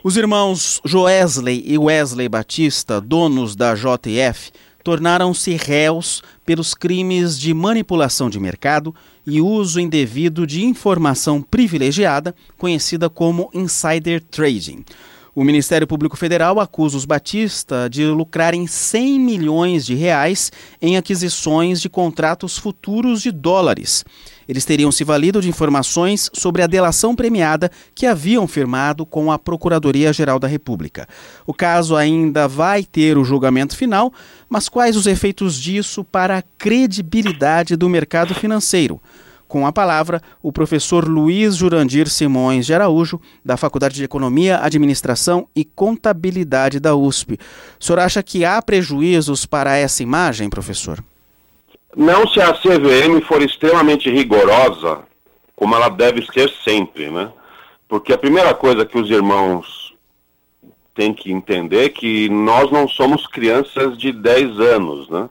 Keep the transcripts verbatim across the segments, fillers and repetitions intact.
Os irmãos Joesley e Wesley Batista, donos da J F, tornaram-se réus pelos crimes de manipulação de mercado e uso indevido de informação privilegiada, conhecida como insider trading. O Ministério Público Federal acusa os Batista de lucrarem cem milhões de reais em aquisições de contratos futuros de dólares. Eles teriam se valido de informações sobre a delação premiada que haviam firmado com a Procuradoria-Geral da República. O caso ainda vai ter o julgamento final, mas quais os efeitos disso para a credibilidade do mercado financeiro? Com a palavra, o professor Luiz Jurandir Simões de Araújo, da Faculdade de Economia, Administração e Contabilidade da U S P. O senhor acha que há prejuízos para essa imagem, professor? Não, se a C V M for extremamente rigorosa, como ela deve ser sempre, né? Porque a primeira coisa que os irmãos têm que entender é que nós não somos crianças de dez anos, né?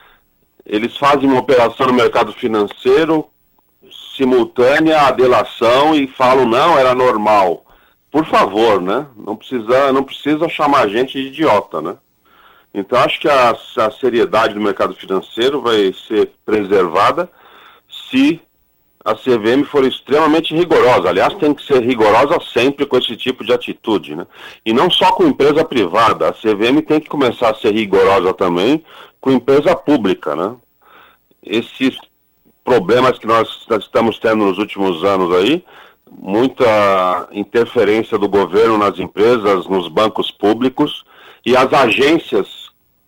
Eles fazem uma operação no mercado financeiro simultânea à delação e falam, não, era normal. Por favor, né? Não precisa, não precisa chamar a gente de idiota, né? Então, acho que a, a seriedade do mercado financeiro vai ser preservada se a C V M for extremamente rigorosa. Aliás, tem que ser rigorosa sempre com esse tipo de atitude, né? E não só com empresa privada. A C V M tem que começar a ser rigorosa também com empresa pública, né? Esses problemas que nós estamos tendo nos últimos anos aí, muita interferência do governo nas empresas, nos bancos públicos, e as agências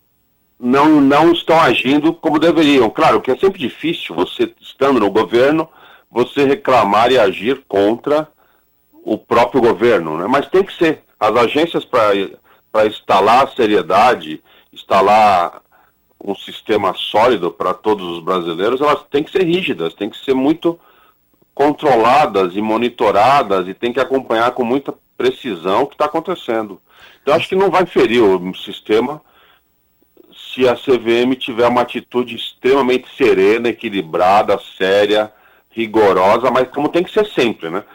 não, não estão agindo como deveriam. Claro que é sempre difícil, você estando no governo, você reclamar e agir contra o próprio governo, né? Mas tem que ser. As agências, para instalar seriedade, instalar um sistema sólido para todos os brasileiros, elas têm que ser rígidas, têm que ser muito controladas e monitoradas e têm que acompanhar com muita precisão o que está acontecendo. Então, acho que não vai ferir o sistema se a C V M tiver uma atitude extremamente serena, equilibrada, séria, rigorosa, mas como tem que ser sempre, né?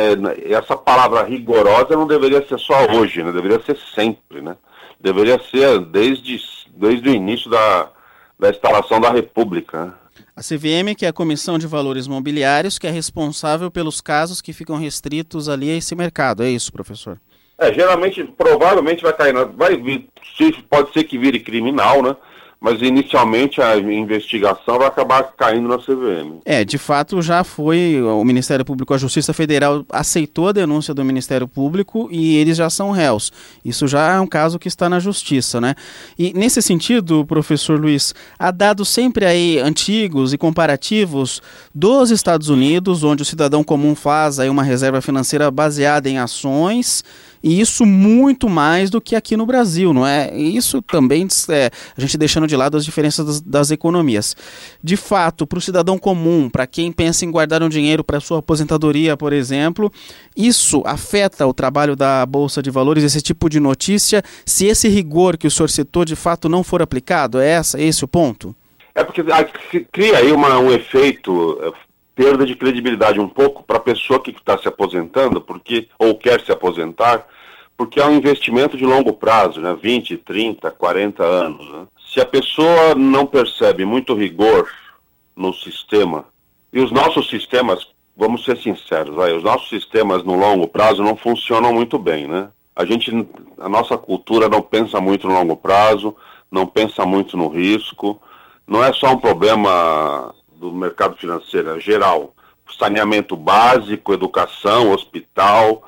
Essa palavra rigorosa não deveria ser só hoje, né? Deveria ser sempre, né? Deveria ser desde, desde o início da, da instalação da República, né? A C V M, que é a Comissão de Valores Mobiliários, que é responsável pelos casos que ficam restritos ali a esse mercado, é isso, professor? É, geralmente, provavelmente vai cair, vai vir, pode ser que vire criminal, né? Mas inicialmente a investigação vai acabar caindo na C V M. É, de fato já foi, o Ministério Público, a Justiça Federal aceitou a denúncia do Ministério Público e eles já são réus. Isso já é um caso que está na Justiça, né? E nesse sentido, professor Luiz, há dados sempre aí antigos e comparativos dos Estados Unidos, onde o cidadão comum faz aí uma reserva financeira baseada em ações, e isso muito mais do que aqui no Brasil, não é? E isso também, é, a gente deixando de lado as diferenças das, das economias. De fato, para o cidadão comum, para quem pensa em guardar um dinheiro para sua aposentadoria, por exemplo, isso afeta o trabalho da Bolsa de Valores, esse tipo de notícia, se esse rigor que o senhor citou de fato não for aplicado? É essa, esse o ponto? É porque cria aí uma, um efeito... perda de credibilidade um pouco para a pessoa que está se aposentando, porque ou quer se aposentar, porque é um investimento de longo prazo, né? vinte, trinta, quarenta anos. Né? Se a pessoa não percebe muito rigor no sistema, e os nossos sistemas, vamos ser sinceros, vai, os nossos sistemas no longo prazo não funcionam muito bem, né? A gente, a nossa cultura não pensa muito no longo prazo, não pensa muito no risco, não é só um problema do mercado financeiro, é geral, saneamento básico, educação, hospital.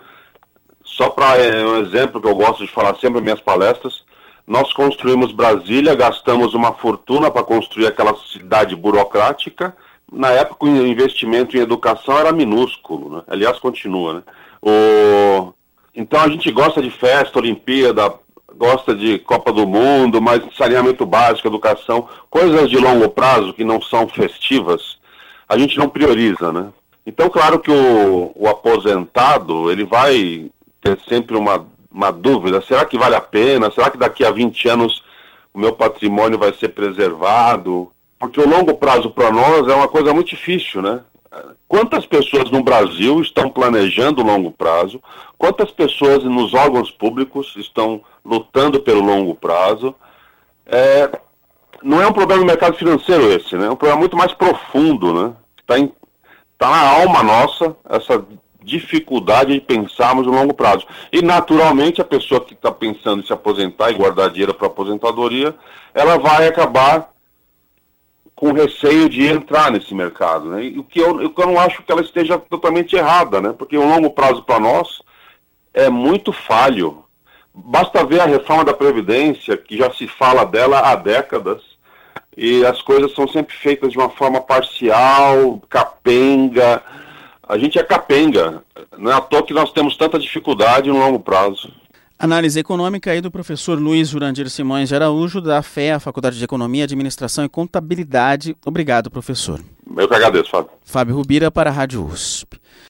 Só para é, um exemplo que eu gosto de falar sempre em minhas palestras, nós construímos Brasília, gastamos uma fortuna para construir aquela cidade burocrática. Na época o investimento em educação era minúsculo, né? Aliás, continua, né? O... Então a gente gosta de festa, Olimpíada, gosta de Copa do Mundo, mas saneamento básico, educação, coisas de longo prazo que não são festivas, a gente não prioriza, né? Então, claro que o, o aposentado, ele vai ter sempre uma, uma dúvida, será que vale a pena? Será que daqui a vinte anos o meu patrimônio vai ser preservado? Porque o longo prazo para nós é uma coisa muito difícil, né? Quantas pessoas no Brasil estão planejando o longo prazo? Quantas pessoas nos órgãos públicos estão lutando pelo longo prazo? É, não é um problema do mercado financeiro esse, né? É um problema muito mais profundo, né? Está tá na alma nossa essa dificuldade de pensarmos no longo prazo. E, naturalmente, a pessoa que está pensando em se aposentar e guardar dinheiro para aposentadoria, ela vai acabar com receio de entrar nesse mercado, né? E o que eu, eu não acho que ela esteja totalmente errada, né? Porque o longo prazo para nós é muito falho. Basta ver a reforma da Previdência, que já se fala dela há décadas, e as coisas são sempre feitas de uma forma parcial, capenga. A gente é capenga, não é à toa que nós temos tanta dificuldade no longo prazo. Análise econômica aí do professor Luiz Jurandir Simões de Araújo, da F E A, Faculdade de Economia, Administração e Contabilidade. Obrigado, professor. Eu que agradeço, Fábio. Fábio Rubira para a Rádio U S P.